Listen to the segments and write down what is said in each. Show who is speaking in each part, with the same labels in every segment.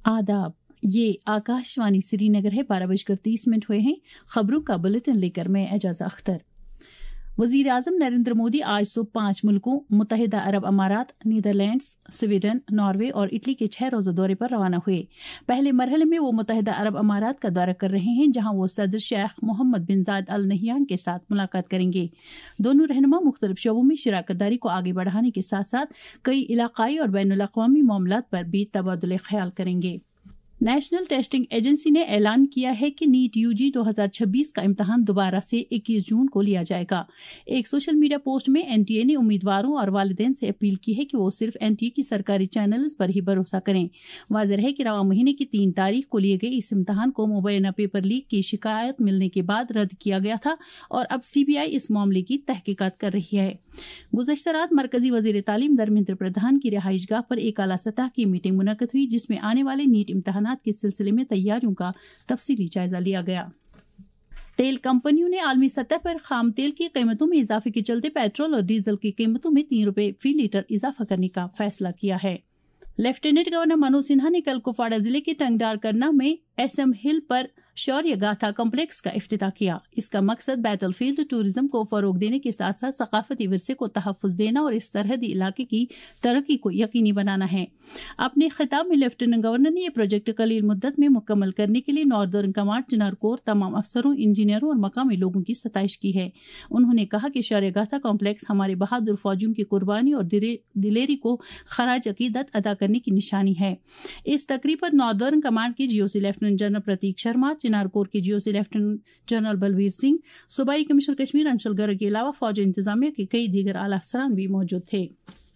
Speaker 1: आदाब, ये आकाशवाणी श्री नगर है। 12:30 हुए हैं। खबरों का बुलेटिन लेकर मैं एजाज़ा अख्तर। वज़ीर आज़म नरेंद्र मोदी आज सुबह 5 मुल्कों मुत्तहिदा अरब अमारात, नीदरलैंड्स, स्वीडन, नॉर्वे और इटली के 6 रोज़ा दौरे पर रवाना हुए। पहले मरहले में वो मुत्तहिदा अरब अमारात का दौरा कर रहे हैं, जहां वो सदर शेख मोहम्मद बिन जायद अल नहयान के साथ मुलाकात करेंगे। दोनों रहनुमा मुख्तलिफ शोबों में शराकतदारी को आगे बढ़ाने के साथ साथ कई इलाकाई और बैनुल अक़वामी मामलात पर भी तबादुल ख्याल करेंगे। नेशनल टेस्टिंग एजेंसी ने ऐलान किया है कि नीट यूजी 2026 का इम्तहान दोबारा से 21 जून को लिया जाएगा। एक सोशल मीडिया पोस्ट में एनटीए ने उम्मीदवारों और वालिदैन से अपील की है कि वो सिर्फ एनटीए की सरकारी चैनल्स पर ही भरोसा करें। वाज़ेह है कि रवा महीने की 3 तारीख को लिए गए इस इम्तहान को मुबैना पेपर लीक की शिकायत मिलने के बाद रद्द किया गया था और अब सीबीआई इस मामले की तहकीकात कर रही है। गुज़श्ता रात मरकजी वज़ीर तालीम धर्मेंद्र प्रधान की रिहाइशगाह पर एक आला सतह की मीटिंग मुनक्कद हुई, जिसमें आने वाले नीट इम्तहानात के सिलसिले में तैयारियों का तफसीली जायजा लिया गया। तेल कंपनियों ने आलमी सतह पर खाम तेल की कीमतों में इजाफे के चलते पेट्रोल और डीजल की कीमतों में 3 रुपए फी लीटर इजाफा करने का फैसला किया है। लेफ्टिनेंट गवर्नर मनोज सिन्हा ने कल कुपवाड़ा जिले के टंगडार करना में SM हिल पर शौर्य गाथा कॉम्प्लेक्स का इफ्तिताह किया। इसका मकसद बैटलफील्ड टूरिज्म को फरोग देने के साथ साथ सकाफती विरसे को तहफ़्फ़ुज़ देना और इस सरहदी इलाके की तरक्की को यकीनी बनाना है। अपने खिताब में लेफ्टिनेंट गवर्नर ने यह प्रोजेक्ट कलील मुद्दत में मुकम्मल करने के लिए नॉर्दर्न कमांड चिनार कोर तमाम अफसरों, इंजीनियरों और मकामी लोगों की सताइश की है। उन्होंने कहा कि शौर्य गाथा कॉम्प्लेक्स हमारे बहादुर फौजियों की कुर्बानी और दिलेरी को खराज अकीदत अदा करने की निशानी है। इस तकरीब पर नॉर्दर्न कमांड के GOC lieutenant general Pratik Sharma, Chinar corps के GOC lieutenant general Balbir Singh, सूबाई कमिश्नर कश्मीर अंशुल गर्ग के अलावा फौज इंतजामिया के कई दीगर आला अफसरान भी मौजूद थे।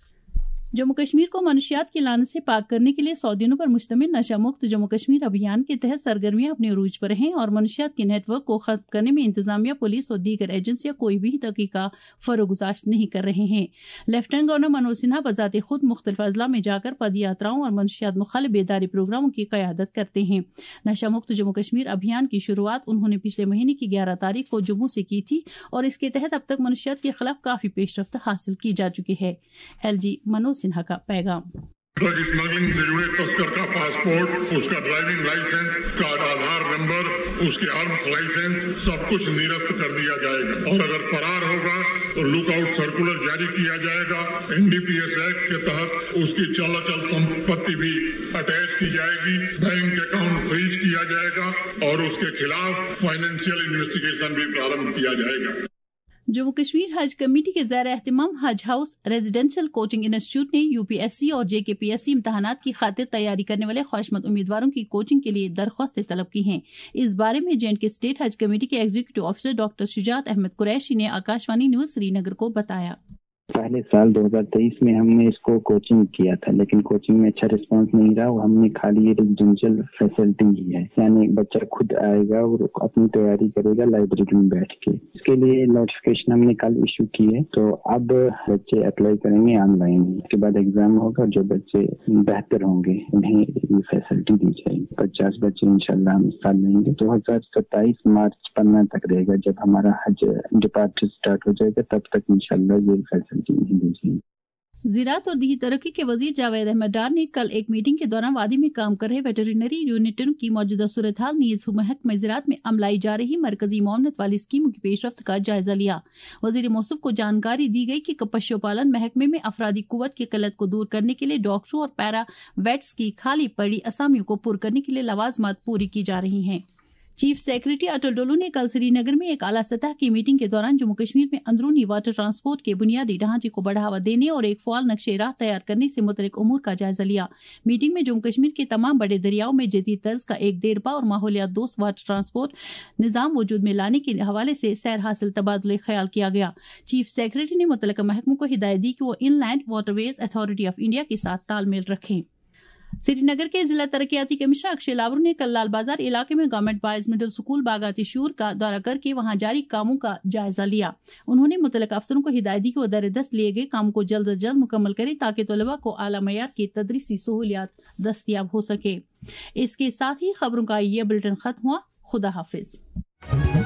Speaker 1: जम्मू कश्मीर को मनशियात की लानत से पाक करने के लिए 100 दिनों पर मुश्तमिल नशा मुक्त जम्मू कश्मीर अभियान के तहत सरगर्मियां अपने उरूज पर हैं और मनशियात के नेटवर्क को खत्म करने में इंतजामिया, पुलिस और दीगर एजेंसियां कोई भी तहकीका फरोगुजाश नहीं कर रहे हैं। लेफ्टिनेंट गवर्नर मनोज सिन्हा बजाते खुद मुख्तलिफ अजला में जाकर पद यात्राओं और मनशियात मुखालिफ बेदारी प्रोग्रामों की क़यादत करते हैं। नशा मुक्त जम्मू कश्मीर अभियान की शुरुआत उन्होंने पिछले महीने की 11 तारीख को जम्मू से की थी और इसके तहत अब तक मनशियात के खिलाफ काफी पेशरफ्त हासिल की जा चुकी है। LG मनोज सिन्हा का पैगाम।
Speaker 2: ड्रग स्मगलिंग से जुड़े तस्कर का पासपोर्ट, उसका ड्राइविंग लाइसेंस, का आधार नंबर, उसके आर्म्स लाइसेंस सब कुछ निरस्त कर दिया जाएगा और अगर फरार होगा तो लुकआउट सर्कुलर जारी किया जाएगा। NDPS एक्ट के तहत उसकी चल संपत्ति भी अटैच की जाएगी, बैंक अकाउंट फ्रीज किया जाएगा और उसके खिलाफ फाइनेंशियल इन्वेस्टिगेशन भी प्रारंभ किया जाएगा।
Speaker 1: जम्मू कश्मीर हज कमेटी के ज़ेर एहतिमाम Haj house residential coaching institute ने UPSC और JKPSC इम्तहानात की खातिर तैयारी करने वाले ख्वाहिशमंद उम्मीदवारों की कोचिंग के लिए दरख्वास्तें तलब की हैं। इस बारे में J&K स्टेट हज कमेटी के executive officer doctor Shujat Ahmad Qureshi ने आकाशवाणी न्यूज श्रीनगर को बताया।
Speaker 3: पहले साल 2023 में हमने इसको कोचिंग किया था, लेकिन कोचिंग में अच्छा रिस्पांस नहीं रहा। वो हमने खाली ये रेजिडेंशियल फैसिलिटी ही है, यानी बच्चा खुद आएगा और अपनी तैयारी करेगा लाइब्रेरी में बैठ के। इसके लिए नोटिफिकेशन हमने कल इशू की है, तो अब बच्चे अप्लाई करेंगे ऑनलाइन। इसके बाद एग्जाम होगा, जो बच्चे बेहतर होंगे उन्हें ये फैसिलिटी दी जाएगी। 50 बच्चे इंशाल्लाह हम साल लेंगे। 2027 मार्च 15 तक रहेगा जब हमारा हज डिपार्चर स्टार्ट हो जाएगा, तब तक इंशाल्लाह ये फैसिलिटी नहीं दी जाएगी।
Speaker 1: ज़राअत और दीही तरक्की के वजीर जावेद अहमद डार ने कल एक मीटिंग के दौरान वादी में काम कर रहे वेटरनरी यूनिटों की मौजूदा सूरत हाल नीज महकमा ज़राअत में अमलाई जा रही मरकजी मुआवनत वाली स्कीमों की पेशरफ्त का जायजा लिया। वजीर मौसूफ को जानकारी दी गई कि पशुपालन महकमे में अफरादी कुव्वत की किल्लत को दूर करने के लिए डॉक्टरों और पैरा वेट्स की खाली पड़ी असामियों को पुर करने के लिए लवाजमात पूरी की जा रही हैं। चीफ सेक्रेटरी अटल डोलू ने कल श्रीनगर में एक आला सतह की मीटिंग के दौरान जम्मू कश्मीर में अंदरूनी वाटर ट्रांसपोर्ट के बुनियादी ढांचे को बढ़ावा देने और एक फ़ाल नक्शे राह तैयार करने से मुतल्लिक उमूर का जायजा लिया। मीटिंग में जम्मू कश्मीर के तमाम बड़े दरियाओं में जदीद तर्ज का एक देरपा और माहौलियात दोस्त वाटर ट्रांसपोर्ट निज़ाम वजूद में लाने के हवाले से सैर हासिल तबादुल ख्याल किया गया। चीफ सेक्रेटरी ने मुतल्लिका महकमों को हिदायत दी कि वो inland waterways authority of India के साथ तालमेल रखें। श्रीनगर के जिला तरक्याती कमिश्नर अक्षय लावरू ने कल लाल बाजार इलाके में गवर्नमेंट बॉयज मिडिल स्कूल बागाती शूर का दौरा करके वहां जारी कामों का जायजा लिया। उन्होंने मुतल्लिका अफसरों को हिदायत दी कि वो दर-ए-दस्त लिए गए काम को जल्द अज जल्द मुकम्मल करें ताकि तलबा को आला मयार की तदरीसी सहूलियात दस्तयाब हो सके। इसके साथ ही खबरों का ये बुलेटिन खत्म हुआ। खुदा हाफिज।